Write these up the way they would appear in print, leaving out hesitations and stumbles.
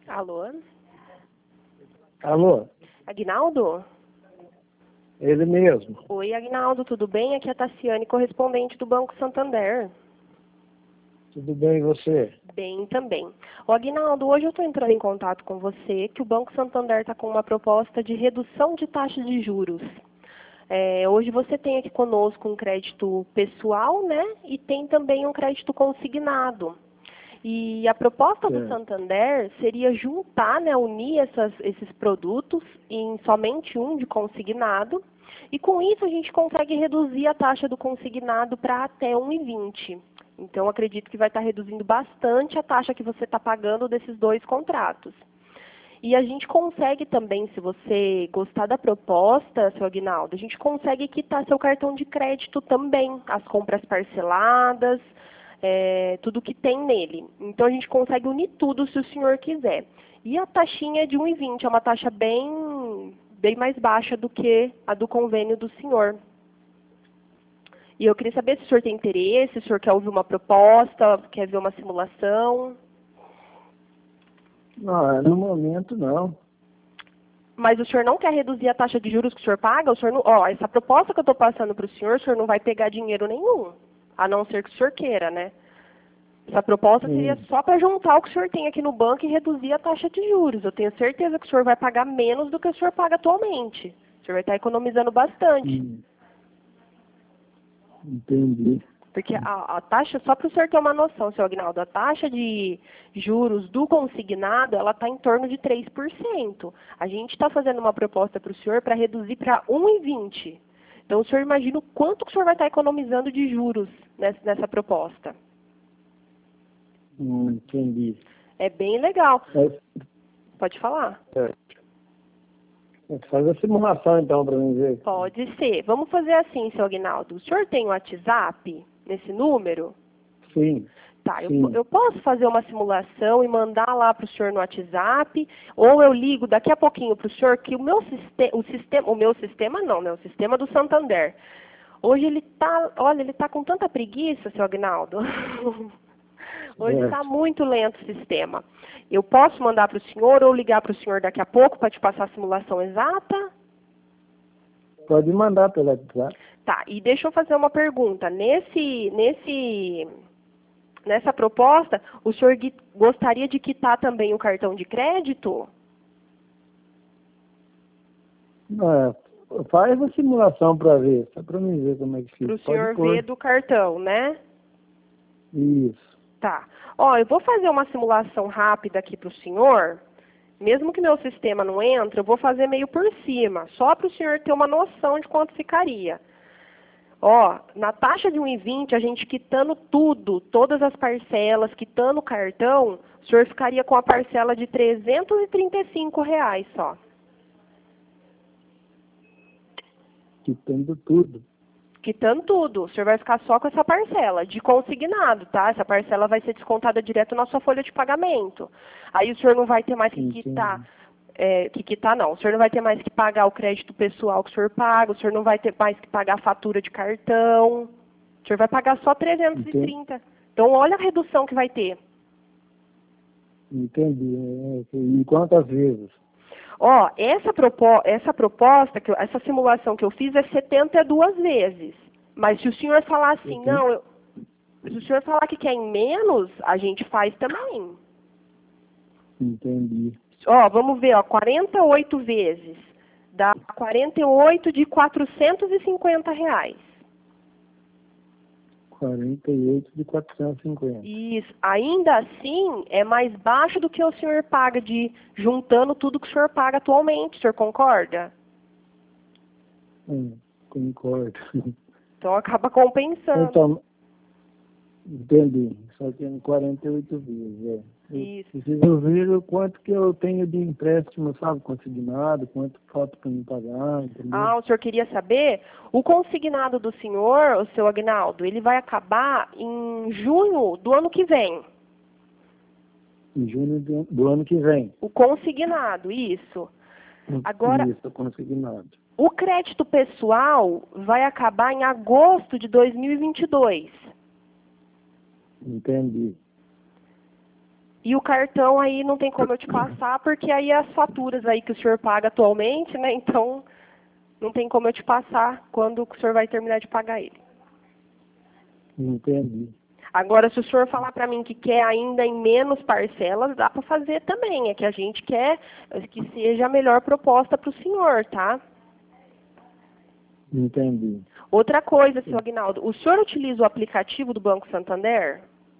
Alô? Alô, Aguinaldo? ele mesmo. Oi, Aguinaldo, tudo bem? Aqui é a Tassiane, correspondente do Banco Santander. Tudo bem e você? Bem também. Ô, Aguinaldo, hoje eu estou entrando em contato com você que o Banco Santander está com uma proposta de redução de taxa de juros. Hoje você tem aqui conosco um crédito pessoal, né? E tem também um crédito consignado. E a proposta do Santander seria juntar, né, unir esses produtos em somente um de consignado. E com isso a gente consegue reduzir a taxa do consignado para até 1,20. Então acredito que vai estar reduzindo bastante a taxa que você está pagando desses dois contratos. E a gente consegue também, se você gostar da proposta, seu Aguinaldo, a gente consegue quitar seu cartão de crédito também, as compras parceladas, tudo que tem nele. Então a gente consegue unir tudo se o senhor quiser. E a taxinha é de 1,20, é uma taxa bem mais baixa do que a do convênio do senhor. E eu queria saber se o senhor tem interesse, se o senhor quer ouvir uma proposta, quer ver uma simulação. Não, no momento não. Mas o senhor não quer reduzir a taxa de juros que o senhor paga? O senhor não, essa proposta que eu estou passando para o senhor não vai pegar dinheiro nenhum, a não ser que o senhor queira, né? Essa proposta seria só para juntar o que o senhor tem aqui no banco e reduzir a taxa de juros. Eu tenho certeza que o senhor vai pagar menos do que o senhor paga atualmente. O senhor vai estar economizando bastante. Entendi. Porque a taxa, só para o senhor ter uma noção, seu Aguinaldo, a taxa de juros do consignado, ela está em torno de 3%. A gente está fazendo uma proposta para o senhor para reduzir para 1,20. Então, o senhor imagina o quanto que o senhor vai estar economizando de juros nessa proposta. Entendi. É bem legal. Pode falar. Faz a simulação então para mim ver. Pode ser. Vamos fazer assim, seu Aguinaldo. O senhor tem o WhatsApp nesse número? Sim. Tá, Sim. eu posso fazer uma simulação e mandar lá para o senhor no WhatsApp, ou eu ligo daqui a pouquinho para o senhor que o sistema do Santander. Hoje ele tá com tanta preguiça, seu Aguinaldo. Hoje está muito lento o sistema. Eu posso mandar para o senhor ou ligar para o senhor daqui a pouco para te passar a simulação exata? Pode mandar pelo WhatsApp. Tá, e deixa eu fazer uma pergunta. Nessa proposta, o senhor gostaria de quitar também o cartão de crédito? Faz a simulação para ver, só para mim ver como é que fica. Para o senhor ver do cartão, né? Isso. Tá. Ó, eu vou fazer uma simulação rápida aqui para o senhor. Mesmo que meu sistema não entre, eu vou fazer meio por cima, só para o senhor ter uma noção de quanto ficaria. Ó, na taxa de 1,20, a gente quitando tudo, todas as parcelas, quitando o cartão, o senhor ficaria com a parcela de R$ 335 só. Quitando tudo. Quitando tudo, o senhor vai ficar só com essa parcela, de consignado, tá? Essa parcela vai ser descontada direto na sua folha de pagamento. Aí o senhor não vai ter mais que quitar. O senhor não vai ter mais que pagar o crédito pessoal que o senhor paga, o senhor não vai ter mais que pagar a fatura de cartão, o senhor vai pagar só 330. Então, olha a redução que vai ter. Entendi. E quantas vezes? Ó, essa proposta, essa simulação que eu fiz é 72 vezes. Mas se o senhor falar assim, se o senhor falar que quer em menos, a gente faz também. Entendi. Ó, vamos ver, ó, 48 vezes. Dá 48 de R$ 450. 48 de 450. Isso. Ainda assim, é mais baixo do que o senhor paga juntando tudo que o senhor paga atualmente. O senhor concorda? Concordo. Então, acaba compensando. Então, entendi. Só tem 48 vezes, Isso. Preciso ver o quanto que eu tenho de empréstimo, sabe, consignado, quanto falta para me pagar, entendeu? Ah, o senhor queria saber? O consignado do senhor, o seu Aguinaldo, ele vai acabar em junho do ano que vem. Em junho do ano que vem. O consignado, isso. Agora, isso, consignado. O crédito pessoal vai acabar em agosto de 2022. Entendi. E o cartão aí não tem como eu te passar, porque aí as faturas aí que o senhor paga atualmente, né? Então, não tem como eu te passar quando o senhor vai terminar de pagar ele. Entendi. Agora, se o senhor falar para mim que quer ainda em menos parcelas, dá para fazer também. É que a gente quer que seja a melhor proposta para o senhor, tá? Entendi. Outra coisa, senhor Aguinaldo, o senhor utiliza o aplicativo do Banco Santander?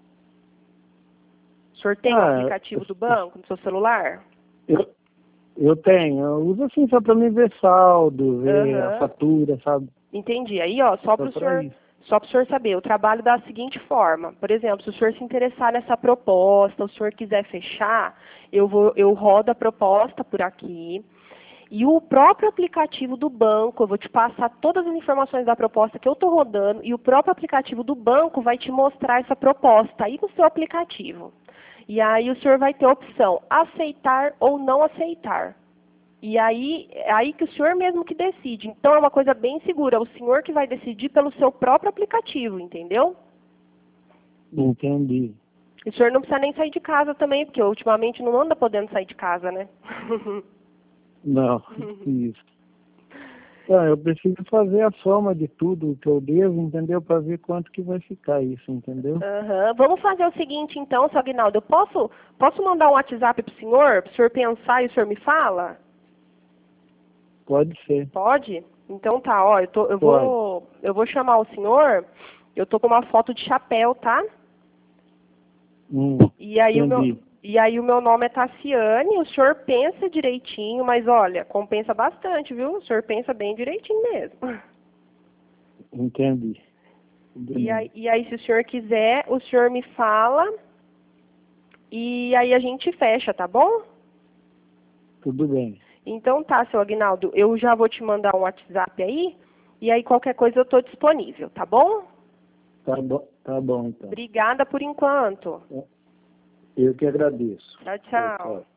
O senhor tem o aplicativo do banco no seu celular? Eu tenho. Eu uso assim só para me ver saldo, ver a fatura, sabe? Entendi. Aí, ó, só para o senhor saber, eu trabalho da seguinte forma. Por exemplo, se o senhor se interessar nessa proposta, o senhor quiser fechar, eu rodo a proposta por aqui. E o próprio aplicativo do banco, eu vou te passar todas as informações da proposta que eu estou rodando, e o próprio aplicativo do banco vai te mostrar essa proposta aí no seu aplicativo. E aí o senhor vai ter a opção aceitar ou não aceitar. E aí, é aí que o senhor mesmo que decide. Então é uma coisa bem segura, é o senhor que vai decidir pelo seu próprio aplicativo, entendeu? Entendi. E o senhor não precisa nem sair de casa também, porque ultimamente não anda podendo sair de casa, né? Não, isso. Então, eu preciso fazer a soma de tudo que eu devo, entendeu? Para ver quanto que vai ficar isso, entendeu? Vamos fazer o seguinte então, seu Aguinaldo, eu posso mandar um WhatsApp para o senhor pensar e o senhor me fala? Pode ser. Pode? Então tá, ó, eu vou chamar o senhor, eu tô com uma foto de chapéu, tá? E aí o meu nome é Tassiane, o senhor pensa direitinho, mas olha, compensa bastante, viu? O senhor pensa bem direitinho mesmo. Entendi. E aí, se o senhor quiser, o senhor me fala e aí a gente fecha, tá bom? Tudo bem. Então tá, seu Aguinaldo, eu já vou te mandar um WhatsApp aí, e aí qualquer coisa eu estou disponível, tá bom? Tá bom então. Obrigada por enquanto. Eu que agradeço. Tchau, tchau.